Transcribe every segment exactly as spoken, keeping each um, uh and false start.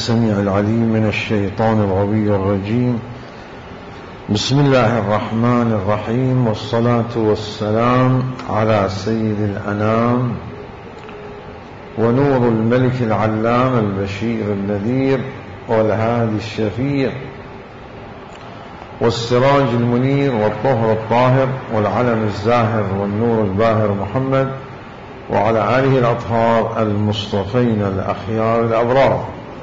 السميع العليم من الشيطان الغوي الرجيم. بسم الله الرحمن الرحيم، والصلاة والسلام على سيد الأنام ونور الملك العلام البشير النذير والهادي الشفيع والسراج المنير والطهر الطاهر والعلم الزاهر والنور الباهر محمد وعلى آله الأطهار المصطفين الأخيار الأبرار.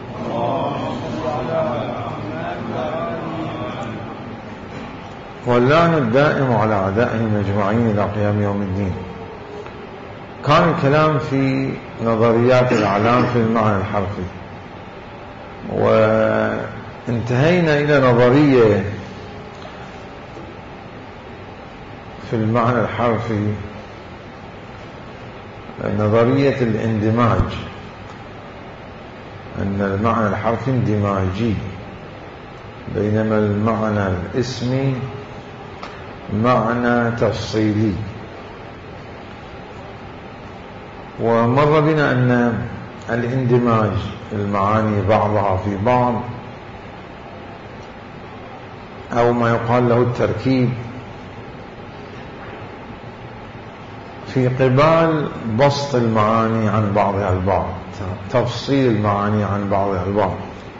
واللعن الدائم على أعدائهم أجمعين إلى قيام يوم الدين. كان الكلام في نظريات الأعلام في المعنى الحرفي، وانتهينا إلى نظرية في المعنى الحرفي، نظرية الاندماج، أن المعنى الحرفي اندماجي، بينما المعنى الاسمي معنى تفصيلي. ومر بنا أن الاندماج المعاني بعضها في بعض، أو ما يقال له التركيب، في قبال بسط المعاني عن بعضها البعض، تفصيل المعاني عن بعضها البعض.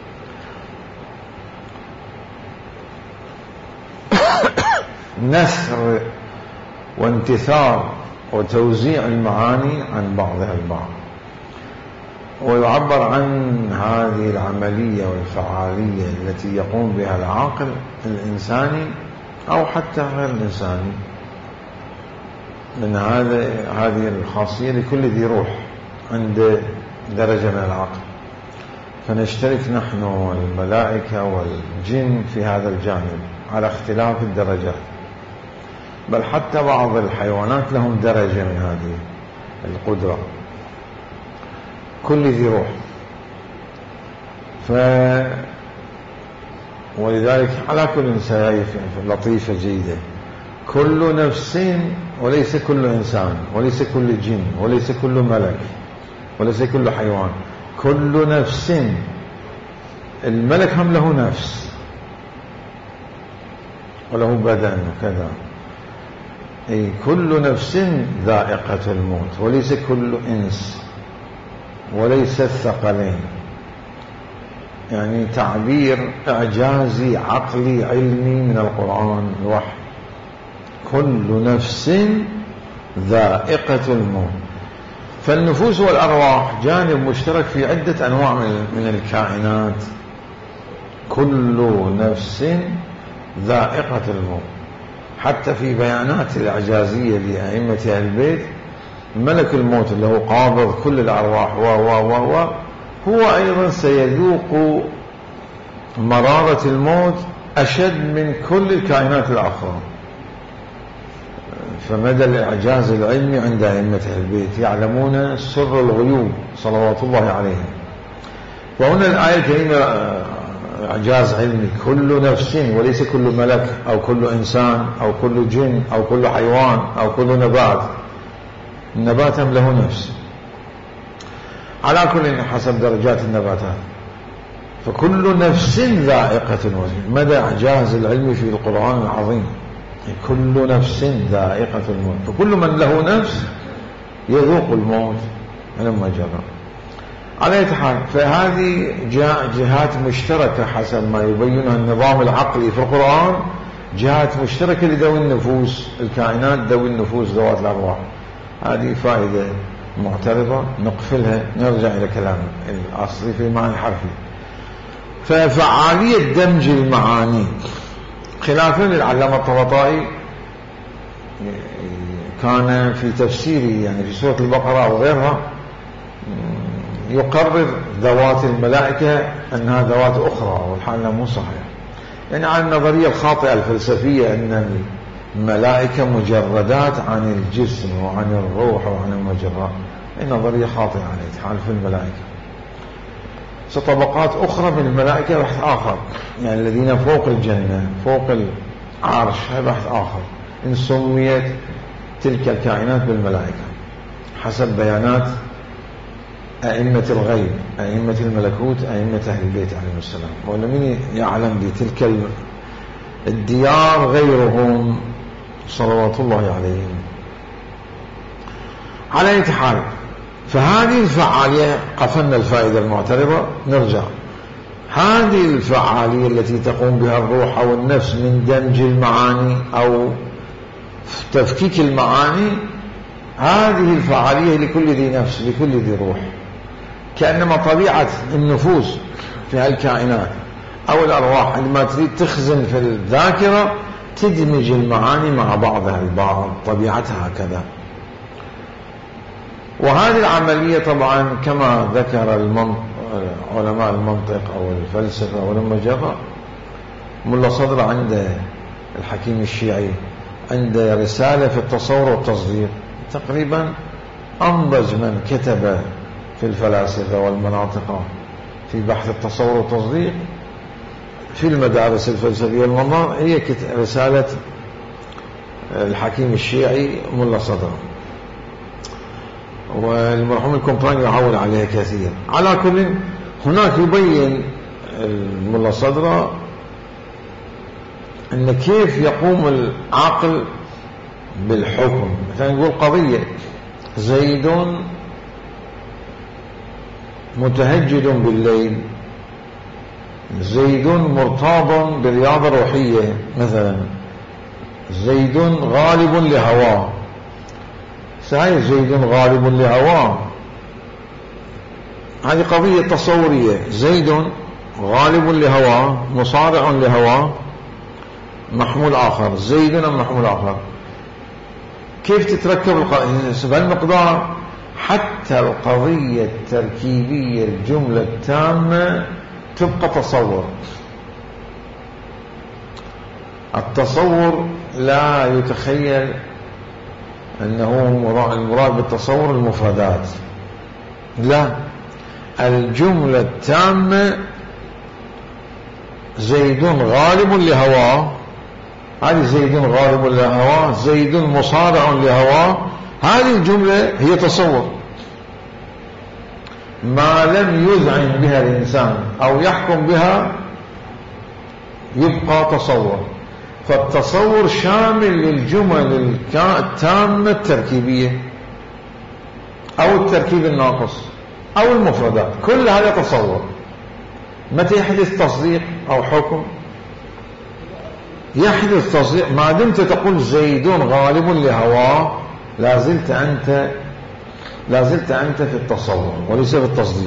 نثر وانتثار وتوزيع المعاني عن بعضها البعض. ويعبر عن هذه العملية والفعالية التي يقوم بها العاقل الإنساني أو حتى غير الإنساني، من هذا هذه الخاصية لكل ذي روح عند درجة من العقل. فنشترك نحن والملائكة والجن في هذا الجانب على اختلاف الدرجات، بل حتى بعض الحيوانات لهم درجة من هذه القدرة، كل ذي روح. ف ولذلك على كل سيايف لطيفة جيدة، كل نفس وليس كل إنسان وليس كل جن وليس كل ملك وليس كل حيوان، كل نفس. الملك هم له نفس وله بدن وكذا. أي كل نفس ذائقة الموت، وليس كل إنس وليس الثقلين. يعني تعبير إعجازي عقلي علمي من القرآن الوحي. كل نفس ذائقة الموت. فالنفوس والأرواح جانب مشترك في عدة أنواع من الكائنات. كل نفس ذائقة الموت. حتى في بيانات الإعجازية لأئمة أهل البيت، ملك الموت اللي هو قابض كل الأرواح و و و و هو أيضا سيذوق مرارة الموت أشد من كل الكائنات الأخرى. فمدى الإعجاز العلمي عند أئمة أهل البيت، يعلمون سر الغيوب صلوات الله عليهم. وهنا الآية الكريمة إعجاز علمي، كل نفس، وليس كل ملك أو كل إنسان أو كل جن أو كل حيوان أو كل نبات. النبات هم له نفس على كل حسب درجات النباتات. فكل نفس ذائقة الموت. مدى إعجاز العلم في القرآن العظيم. كل نفس ذائقة الموت، فكل من له نفس يذوق الموت لما جرى. على أي حال، فهذه جهات مشتركة حسب ما يبينها النظام العقلي في القرآن، جهات مشتركة لذوي النفوس، الكائنات ذوي النفوس ذوات الأرواح. هذه فائدة معترضة نقفلها، نرجع إلى كلام الأصلي في المعنى الحرفي. ففعالية دمج المعاني، خلافا للعلامة الطبطائي كان في تفسيره يعني في سورة البقرة وغيرها يقرر ذوات الملائكة أنها ذوات أخرى، والحال مو صحيح. يعني على النظرية الخاطئة الفلسفية أن الملائكة مجردات عن الجسم وعن الروح وعن المجرات، النظرية خاطئة على حال في الملائكة. طبقات أخرى من الملائكة بحث آخر، يعني الذين فوق الجنة فوق العرش بحث آخر. إن سميت تلك الكائنات بالملائكة حسب بيانات أئمة الغيب، أئمة الملكوت، أئمة أهل البيت عليهم السلام، ولمن يعلم بتلك الديار غيرهم صلوات الله عليهم. على أي حال، فهذه الفعالية قفلنا الفائدة المعترضة، نرجع. هذه الفعالية التي تقوم بها الروح أو النفس من دمج المعاني أو تفكيك المعاني، هذه الفعالية لكل ذي نفس، لكل ذي روح، كأنما طبيعة النفوس في هالكائنات أو الأرواح عندما تريد تخزن في الذاكرة تدمج المعاني مع بعضها البعض، طبيعتها هكذا. وهذه العملية طبعا كما ذكر المنطق علماء المنطق أو الفلسفة ولما جرى ملا صدر عند الحكيم الشيعي عند رسالة في التصور والتصديق، تقريبا أنضج من كتب في الفلاسفة والمناطق في بحث التصور والتصديق في المدارس الفلسفية والمناطق، هي رسالة الحكيم الشيعي ملا صدر، والمرحوم الكمبراني يعول عليها كثير. على كل، هناك يبين الملا صدر أن كيف يقوم العقل بالحكم. مثلا نقول قضية زيد متهجد بالليل، زيد مرتاض برياضة روحية، مثلا زيد غالب لهواه، صحيح زيد غالب لهواه، هذه قضية تصورية، زيد غالب لهواه مصارع لهواه محمول آخر، زيد محمول آخر. كيف تتركب بهالمقدار حتى القضية التركيبية الجملة التامة تبقى تصور. التصور لا يتخيل أنه المراد بالتصور المفردات، لا، الجملة التامة زيد غالب لهواه، هذه زيد غالب لهواه، زيد مصارع لهواه، هذه الجملة هي تصور. ما لم يذعن بها الإنسان أو يحكم بها يبقى تصور. فالتصور شامل للجمل التامة التركيبية أو التركيب الناقص أو المفردات، كل هذا تصور. متى يحدث تصديق أو حكم؟ يحدث تصديق ما دمت تقول زيد غالب لهواه، لازلت أنت لازلت أنت في التصور وليس في التصديق.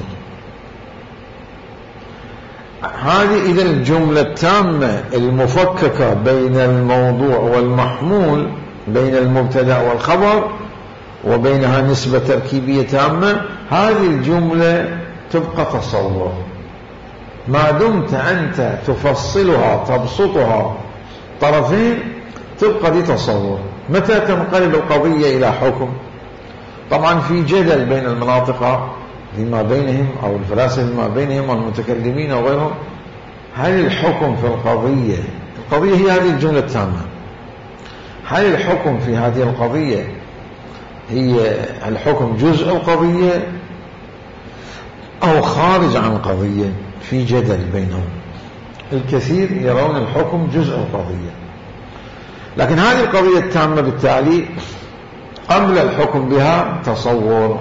هذه إذا الجملة التامة المفككة بين الموضوع والمحمول، بين المبتدأ والخبر، وبينها نسبة تركيبية تامة، هذه الجملة تبقى تصور. ما دمت أنت تفصلها تبسطها طرفين تبقى دي تصور. متى تنقلب القضية إلى حكم؟ طبعا في جدل بين المناطق فيما بينهم أو الفلاسفة فيما بينهم والمتكلمين وغيرهم، هل الحكم في القضية القضية هي هذه الجملة التامة، هل الحكم في هذه القضية هي الحكم جزء القضية أو خارج عن القضية؟ في جدل بينهم. الكثير يرون الحكم جزء القضية، لكن هذه القضية التامة بالتالي قبل الحكم بها تصور.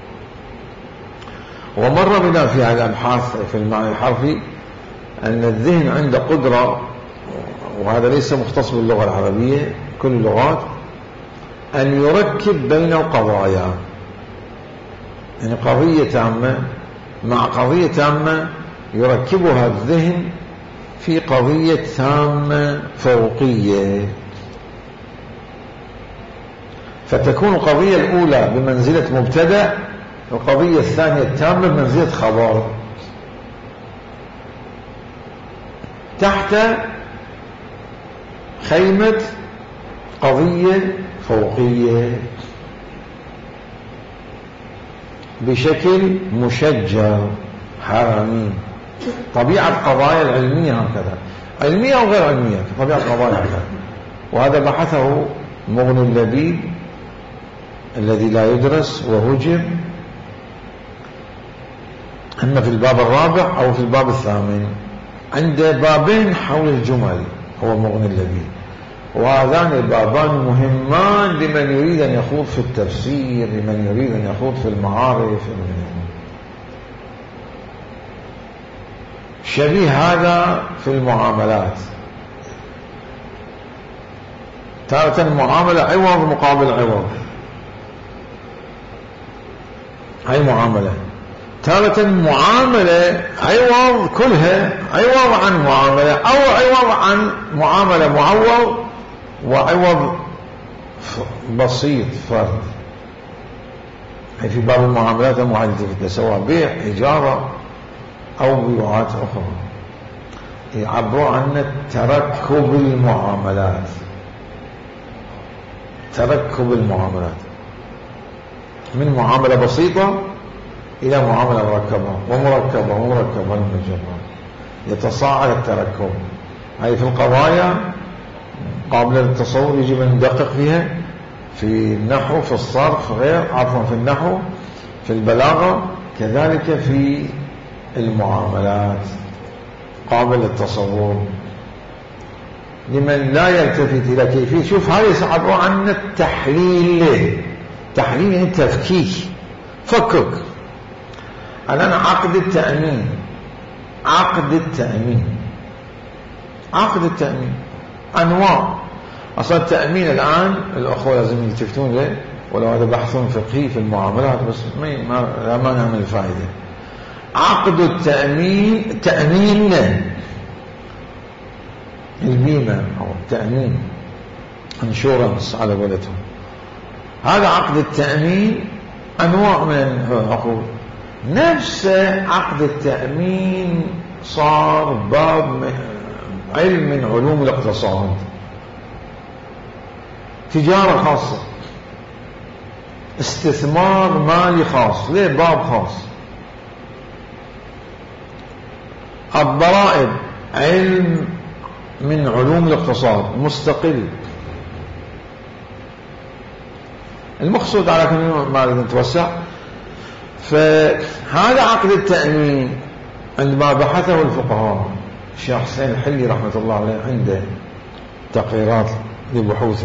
ومر بنا في هذه الأبحاث في المعنى الحرفي أن الذهن عنده قدرة، وهذا ليس مختص باللغة العربية، كل اللغات، أن يركب بين القضايا، يعني قضية تامة مع قضية تامة يركبها الذهن في قضية تامة فوقية، فتكون القضية الأولى بمنزلة مبتدأ، القضية الثانية التامة بمنزلة خبر، تحت خيمة قضية فوقية بشكل مشجر حرامي. طبيعة قضايا العلمية هكذا، علمية أو غير علمية، طبيعة قضايا هكذا. وهذا بحثه مغني اللبيب الذي لا يدرس وهجر إما في الباب الرابع أو في الباب الثامن. عنده بابين حول الجمل هو مغني اللبيب، وهذان البابان مهمان لمن يريد أن يخوض في التفسير، لمن يريد أن يخوض في المعارف. شبيه هذا في المعاملات، تارة المعاملة عوض مقابل عوض، هاي معاملة. تارة معاملة عوض كلها عوض عن معاملة، أو عوض عن معاملة معوض وعوض بسيط فرد. هي في باب المعاملات المعدلة، سواء بيع إجارة أو بيوعات أخرى، يعبروا عن تركب المعاملات. تركب المعاملات من معاملة بسيطة إلى معاملة مركبة ومركبة ومركبة ومجربة، يتصاعد التركب. هذه في القضايا قابلة للتصور، يجب أن ندقق فيها في النحو، في الصرف غير عفوا في النحو، في البلاغة كذلك، في المعاملات قابل للتصور لمن لا يلتفت إلى كيفية. شوف هذا يعبر عن التحليل. تحليل يعني تفكيك، فكك. الآن عقد التأمين، عقد التأمين عقد التأمين أنواع. أصلا التأمين الآن الأخوة لازم يلتفتون له، ولو هذا بحث فقهي في المعاملات، بس ما لا مانع من الفائدة. عقد التأمين، تأمين البيمة أو التأمين انشورنس على قولتهم، هذا عقد التأمين. أنواع من العقود. نفس عقد التأمين صار باب علم من علوم الاقتصاد، تجارة خاصة، استثمار مالي خاص، ليه باب خاص. الضرائب علم من علوم الاقتصاد مستقل. المقصود على كلمة ما نريد نتوسع. فهذا عقد التأمين عندما بحثه الفقهاء، الشيخ حسين الحلي رحمة الله عليه عنده تقريرات لبحوثه،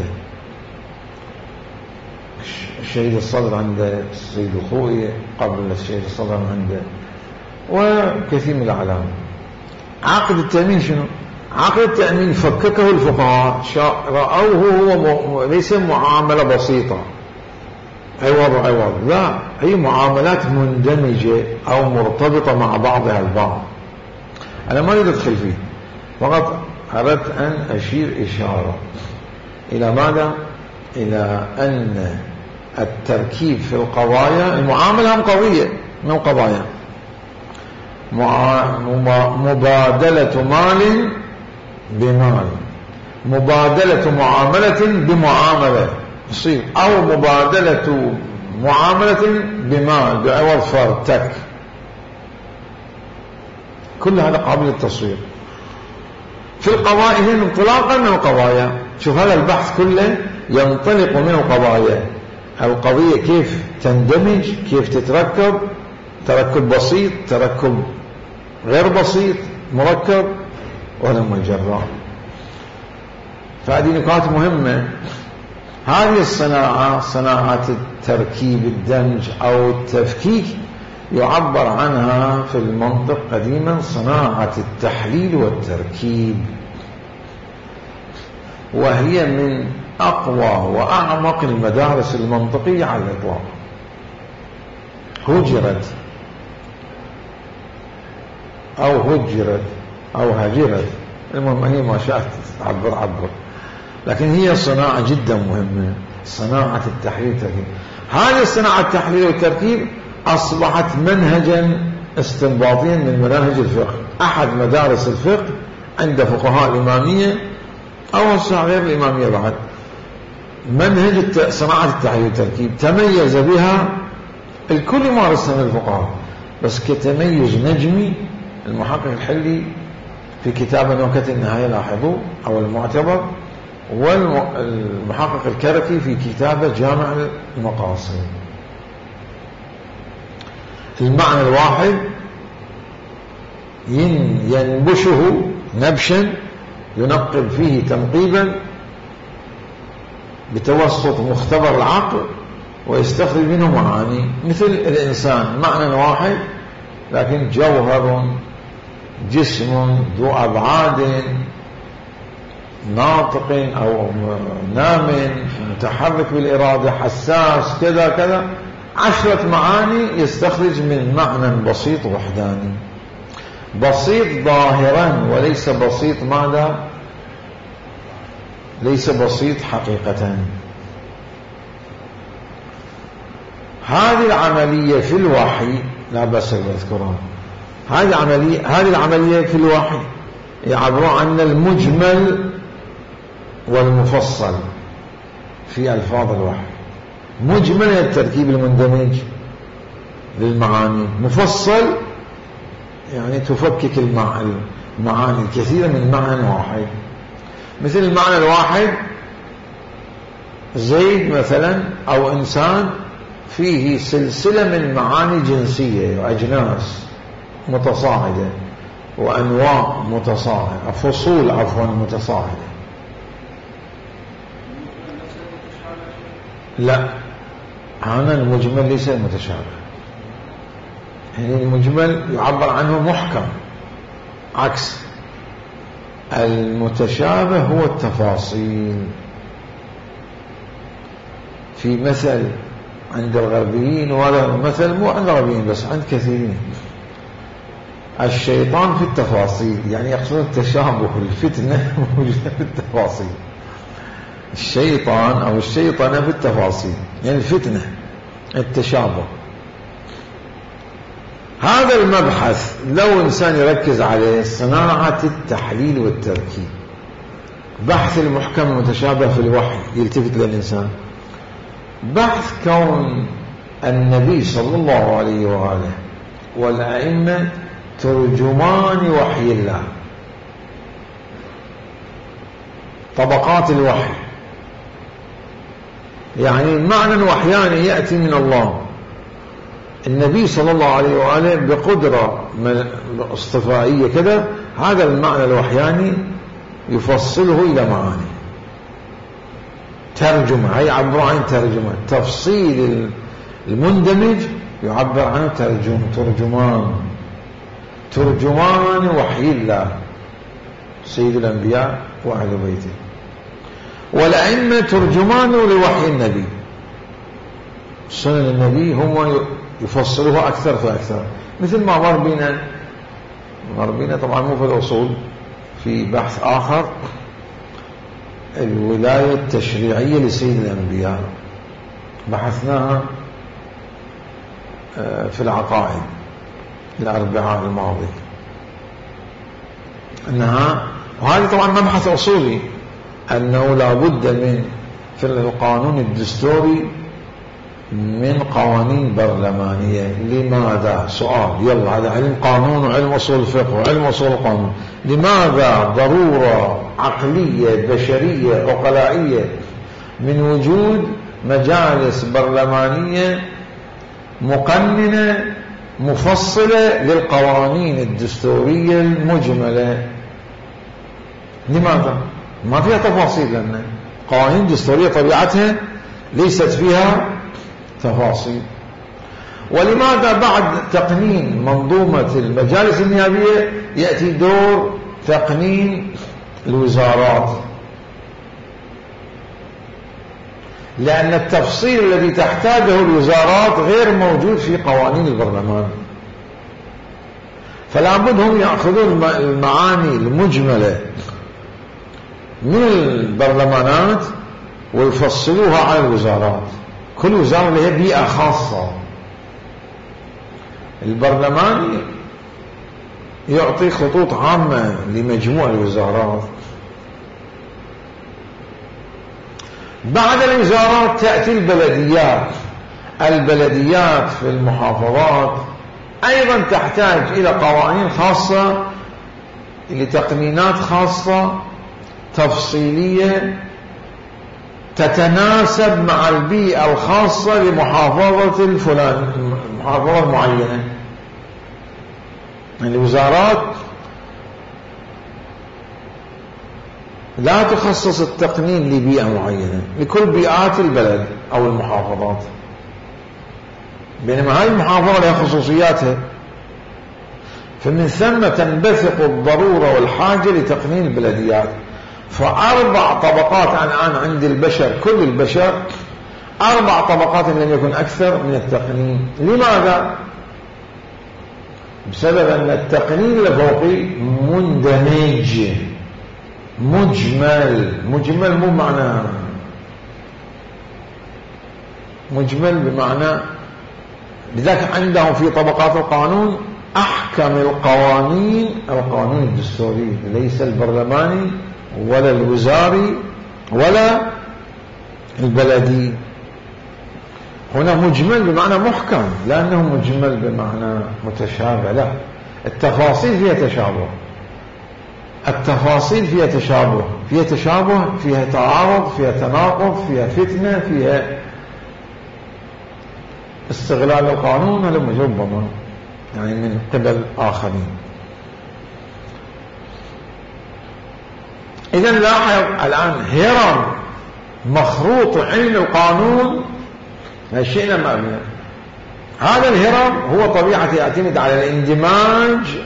الشهيد الصدر عنده، السيد الخوئي قبل الشهيد الصدر عنده، وكثير من الأعلام. عقد التأمين شنو؟ عقد التأمين فككه الفقهاء، رأوه هو ليس معاملة بسيطة عوض عوض، لا، هي معاملات مندمجة أو مرتبطة مع بعضها البعض. أنا ما أريد أدخل فيه، فقط أردت أن أشير إشارة إلى ماذا؟ إلى أن التركيب في القضايا، المعاملة قوية من القضايا، مبادلة مال بمال، مبادلة معاملة بمعاملة يصير، أو مبادلة معاملة بمال بعوض فرد تك، كل هذا قابل للتصوير. في القضايا هنا انطلاقا من القضايا، شوف هذا البحث كله ينطلق من القضايا، القضية كيف تندمج، كيف تتركب، تركب بسيط، تركب غير بسيط، مركب، ولما جراء. فهذه نقاط مهمة. هذه الصناعة، صناعة التركيب، الدمج أو التفكيك، يعبر عنها في المنطق قديما صناعة التحليل والتركيب، وهي من أقوى وأعمق المدارس المنطقية على الإطلاق. هجرت أو هجرت أو هجرت، المهم هي ما شاءت تعبر عبر، لكن هي صناعة جدا مهمة، صناعة التحليل والتركيب. هذه الصناعة التحليل والتركيب أصبحت منهجا استنباطيا من مناهج الفقه، أحد مدارس الفقه عند فقهاء الإمامية أو غير الإمامية بعد. منهج صناعة التحليل والتركيب تميز بها الكل يمارسها من الفقهاء، بس كتميز نجمي المحقق الحلي في كتاب نكت النهاية لاحظوا أو المعتبر، والمحقق الكركي في كتابه جامع المقاصد. المعنى الواحد ينبشه نبشا ينقب فيه تنقيبا بتوسط مختبر العقل ويستخرج منه معاني، مثل الإنسان معنى واحد لكن جوهر جسم ذو أبعاد، ناطق أو نام، متحرك بالإرادة، حساس، كذا كذا، عشرة معاني يستخرج من معنى بسيط وحداني، بسيط ظاهرا وليس بسيط ماذا؟ ليس بسيط حقيقة. هذه العملية في الوحي لا بأس بذكرها، هذه العملية هذه العملية في الوحي يعبرون عن المجمل والمفصل في ألفاظ الوحي. مجمل التركيب المندمج للمعاني، مفصل يعني تفكك المعاني الكثيرة من معنى واحد. مثل المعنى الواحد زيد مثلا أو إنسان فيه سلسلة من معاني جنسية وأجناس متصاعدة وأنواع متصاعدة، فصول عفوا متصاعدة. لا، هذا المجمل ليس المتشابه، يعني المجمل يعبر عنه محكم، عكس المتشابه هو التفاصيل. في مثل عند الغربيين، ولا مثل مو عند الغربيين بس عند كثيرين، الشيطان في التفاصيل، يعني يقصد التشابه، الفتنة موجودة في التفاصيل. الشيطان أو الشيطنة في التفاصيل، يعني الفتنة التشابه. هذا المبحث لو إنسان يركز عليه، صناعة التحليل والتركيب، بحث المحكم المتشابه في الوحي يلتفت للإنسان، بحث كون النبي صلى الله عليه وآله والأئمة ترجمان وحي الله، طبقات الوحي، يعني معنى وحياني يأتي من الله، النبي صلى الله عليه وآله بقدرة اصطفائية كذا، هذا المعنى الوحياني يفصله إلى معاني، ترجمة، هي عبر عن ترجمة، تفصيل المندمج يعبر عنه ترجم، ترجمان، ترجمان وحي الله سيد الأنبياء وأهل بيته، والأئمة ترجمان لوحي النبي، سنن النبي هم يفصلوها أكثر فأكثر. مثل ما مر بنا مر بنا طبعا مو في الأصول، في بحث آخر الولاية التشريعية لسيد الأنبياء، بحثناها في العقائد الأربعاء الماضي، أنها، وهذا طبعا مبحث أصولي، أنه لا بد من في القانون الدستوري من قوانين برلمانية. لماذا؟ سؤال، يلا هذا علم قانون وعلم أصول الفقه وعلم أصول القانون، لماذا ضرورة عقلية بشرية عقلائية من وجود مجالس برلمانية مقننة مفصلة للقوانين الدستورية المجملة؟ لماذا؟ ما فيها تفاصيل، لأن قوانين الدستورية طبيعتها ليست فيها تفاصيل. ولماذا بعد تقنين منظومة المجالس النيابية يأتي دور تقنين الوزارات؟ لأن التفصيل الذي تحتاجه الوزارات غير موجود في قوانين البرلمان، فلا بد هم يأخذون المعاني المجملة من البرلمانات ويفصلوها على الوزارات. كل وزارة لها بيئة خاصة، البرلمان يعطي خطوط عامة لمجموع الوزارات، بعد الوزارات تأتي البلديات، البلديات في المحافظات أيضا تحتاج إلى قوانين خاصة، لتقنينات خاصة تفصيلية تتناسب مع البيئة الخاصة لمحافظة الفلان، محافظة معينة. الوزارات لا تخصص التقنين لبيئة معينة، لكل بيئات البلد أو المحافظات، بينما هذه المحافظة لها خصوصياتها، فمن ثم تنبثق الضرورة والحاجة لتقنين البلديات. فأربع طبقات الآن عند البشر، كل البشر أربع طبقات لم يكن أكثر من التقنين. لماذا؟ بسبب أن التقنين الفوقي مندمج مجمل. مجمل مو معنى مجمل بمعنى، لذلك عندهم في طبقات القانون أحكم القوانين القانون الدستوري، ليس البرلماني ولا الوزاري ولا البلدي. هنا مجمل بمعنى محكم، لأنه مجمل بمعنى متشابه. لا، التفاصيل فيها تشابه، التفاصيل فيها تشابه، فيها تشابه، فيها تعارض، فيها تناقض، فيها فتنة، فيها استغلال القانون هل ربما يعني من قبل آخرين. إذن لاحظ الآن هرم مخروط علم القانون شئنا ما أبنى. هذا الهرم هو طبيعة يعتمد على الاندماج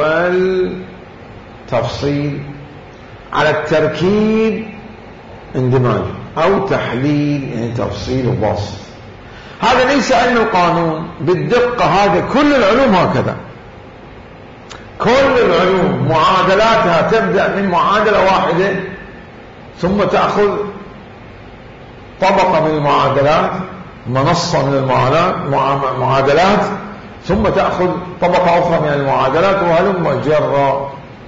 والتفصيل، على التركيب اندماج، أو تحليل يعني تفصيل وبسط. هذا ليس علم القانون بالدقة، هذا كل العلوم هكذا، كل العلوم معادلاتها تبدأ من معادلة واحدة، ثم تأخذ طبقة من المعادلات، منصة من المعادلات، ثم تأخذ طبقة أخرى من المعادلات، وهلم جرا.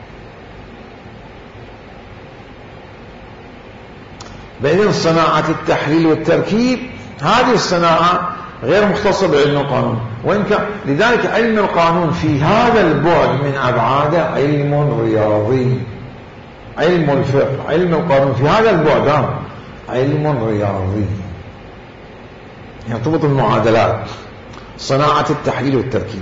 بإذن صناعة التحليل والتركيب هذه الصناعة غير مختصة بعلم القانون، وإن كان لذلك علم القانون في هذا البعد من أبعاده علم رياضي. علم الفقه، علم القانون في هذا البعد علم رياضي، يرتبط المعادلات، صناعة التحليل والتركيب.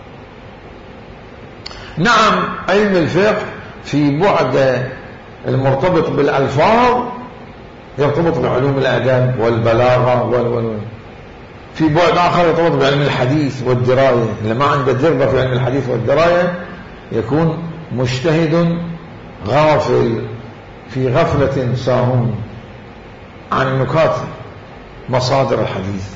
نعم علم الفقه في بعد المرتبط بالألفاظ يرتبط بعلوم الأدب والبلاغة وال وال في بعد آخر يرتبط بعلم الحديث والدراية. اللي ما عنده دربة في علم الحديث والدراية يكون مجتهد غافل في غفلة ساهون عن نكات مصادر الحديث.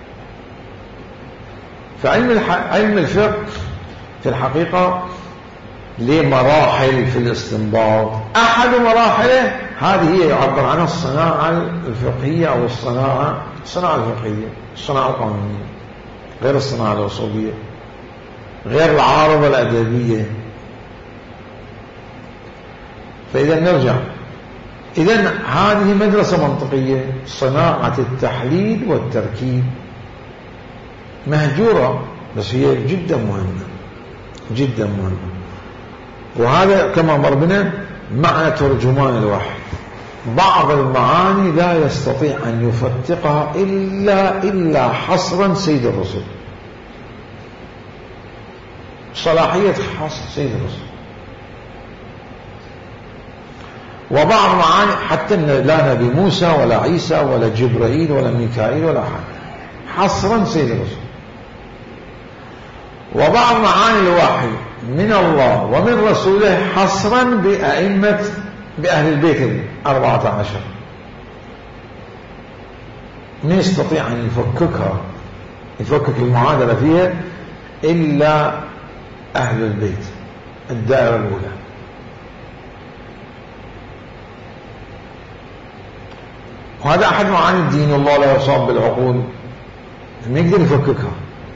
فعلم الح... علم الفقه في الحقيقة له مراحل في الاستنباط. أحد مراحله هذه هي يعبر عنها الصناعة الفقهية أو الصناعة الصناعة الفقهية، الصناعة القانونية، غير الصناعة الأصولية، غير العارضة الأدبية. فإذا نرجع، إذن هذه مدرسة منطقية، صناعة التحليل والتركيب مهجورة، بس هي جدا مهمة جدا مهمة. وهذا كما مر بنا معنى ترجمان الوحي. بعض المعاني لا يستطيع أن يفتقها إلا إلا حصرا سيد الرسل، صلاحية حصر سيد الرسل. وبعض معاني حتى لا نبي موسى ولا عيسى ولا جبرائيل ولا ميكائيل ولا حد، حصرا سيد الرسل. وبعض معاني الوحي من الله ومن رسوله حصرا بأئمة بأهل البيت الأربعة عشر. من يستطيع أن يفككها يفكك المعادلة فيها إلا أهل البيت الدائرة الأولى. وهذا أحد معاني الدين، الله لا يصاب بالعقول، ما يقدر يفككها.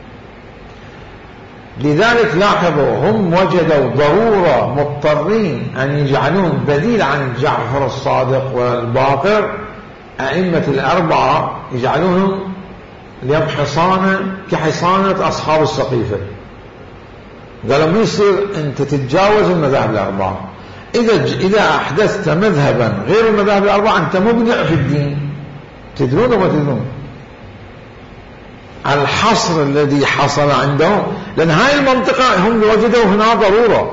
لذلك لاحظوا هم وجدوا ضرورة مضطرين أن يجعلون بديل عن جعفر الصادق والباقر أئمة الأربعة، يجعلونهم اليوم حصانة كحصانة أصحاب السقيفة. قالوا ما يصير أنت تتجاوز المذاهب الأربعة. إذا إذا أحدثت مذهبا غير المذاهب الأربعة أنت مبدع في الدين. تدرون وما تدرون الحصر الذي حصل عندهم لأن هاي المنطقة هم وجدوا هنا ضرورة.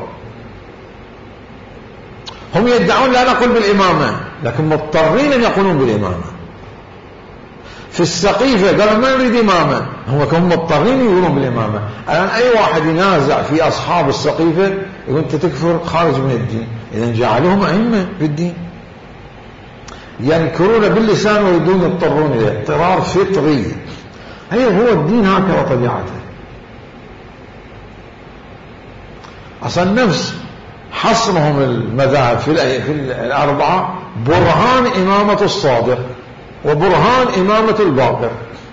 هم يدعون لا نقول بالإمامة لكن مضطرين أن يقولون بالإمامة. في السقيفة قالوا ما نريد إمامة، هم كانوا مضطرين يقولون بالإمامة. الآن أي واحد ينازع في أصحاب السقيفة يقول أنت تكفر خارج من الدين، إذن جعلوهم أئمة في الدين ينكرون باللسان ويريدون يضطرون إليه اضطرار فطري. هي هو الدين هكذا طبيعته. أصلا نفس حصرهم المذاهب في الأربعة برهان إمامة الصادق وبرهان إمامة الباقر.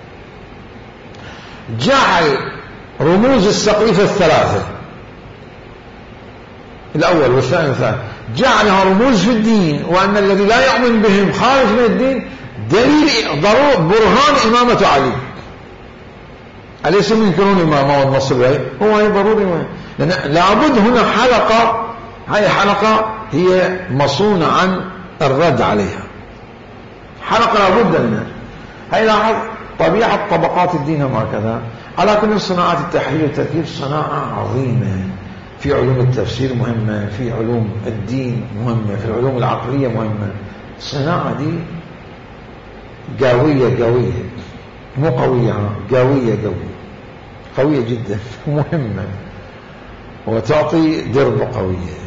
جعل رموز السقيفة الثلاثة الأول والثاني والثالث جعلها رموز في الدين، وأن الذي لا يؤمن بهم خارج من الدين دليل ضروري برهان إمامة علي. أليس ينكرون إمامة والنصر عليه؟ هو هي ضروري، لأن لابد هنا حلقة، هاي حلقة هي مصونة عن الرد عليها، حلقة لابد منها. هاي لاحظ طبيعة طبقات الدين هكذا. على كل صناعة التحليل والتركيب صناعة عظيمة، في علوم التفسير مهمة، في علوم الدين مهمة، في العلوم العقلية مهمة. الصناعة دي قوية قوية، مو قوية، قوية قوية قوية جدا مهمة، وتعطي درب قوية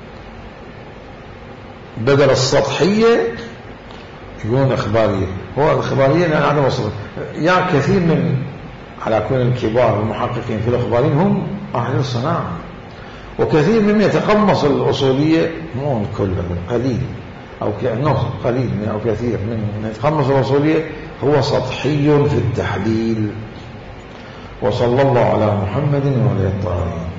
بدل السطحية يقولون إخبارية. هو الإخبارية لأن عدم وصل يا كثير من على كل الكبار المحققين في الإخباريين هم أهل الصناعة، وكثير ممن يتقمص الأصولية مو الكل قليل أو نص قليل أو كثير من يتقمص الأصولية هو سطحي في التحليل. وصلى الله على محمد وعلى آله الطاهرين.